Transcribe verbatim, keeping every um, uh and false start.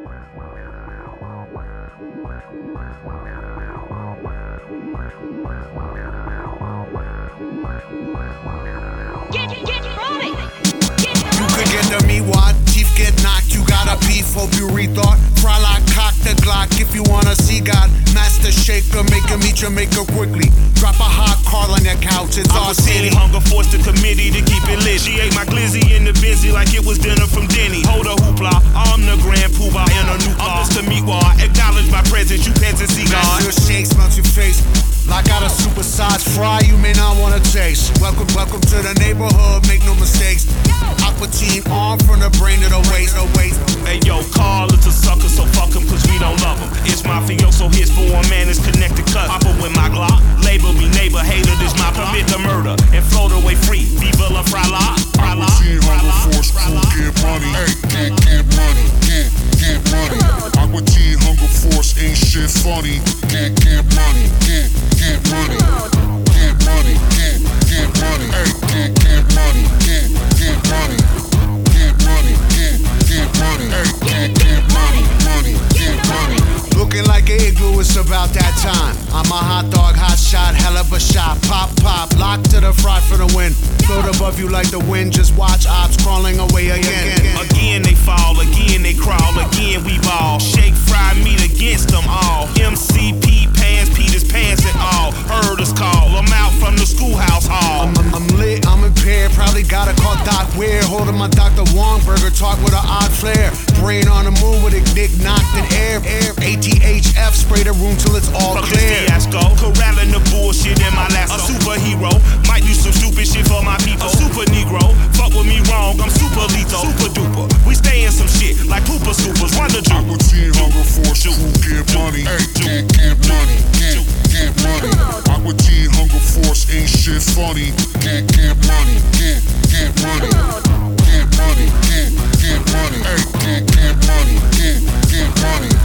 Get, get ready! You could get the me wad, teeth get knocked, you got a beef, hope you rethought. Frylock, cock the Glock if you wanna see God. Master shaker, make him eat Jamaica quickly. Drop a hot car on your couch, it's I our was city. seeing hunger, forced the committee to keep it lit. She ate my glizzy in the busy like it was dinner from Denny. Hold a hoopla, I'm the grand poobah in a new car. I'm Mister Meatwad, acknowledge my presence, you peasants see God. Master shakes, melt your face. Like out a supersized fry, you may not wanna taste. Welcome, welcome to the neighborhood, make no mistakes. Aqua team arm from the brain to the waist, no waist. Hey yo, Carl is a sucker, so fuck him, cause we don't love him. It's mafioso, his foreign man is connected cut. Papa with my Glock, label me neighbor, hater, this my permit to murder and float away free. Viva la Frylock, Frylock, Frylock, Frylock. Get money, hey, get, get money, get, get money. Aqua Teen Hunger Force ain't shit funny. Get, get money, get, get money, get money, get, get money, hey, get, get money, get, get money, get money, get, get money, hey, get, get money, money, get money. Looking like an igloo, it's about that time. I'm a hot dog, hot shot, hell of a shot. Pop, pop, lock to the fry for the win. Float above you like the wind, just watch ops crawling away again. Again they fall, again they crawl, again we ball. Shake, fry, meat against them all. M C P pants, Peter's pants and all. Heard us call, I'm out from the schoolhouse hall. I'm, I'm, I'm lit, I'm impaired, probably gotta call Doc Weird. Holding my Doctor Wong burger, talk with an odd flair. Brain on the moon with a dick knocked in air. air. A T H F, spray the room till it's all Fuck clear. this fiasco, corralling the bullshit in my lasso. A superhero, might do some stupid shit for my people. A super negro, fuck with me wrong, I'm super lethal. Super duper, we stay in some shit like Pooper Supers. Run the juke. Aqua Teen Hunger Force, who get money, hey, get, get money, get, get money. Aqua Teen Hunger Force ain't shit funny. Get, get money, get, get money, get money, get, get money, hey, get, get money, get, get money.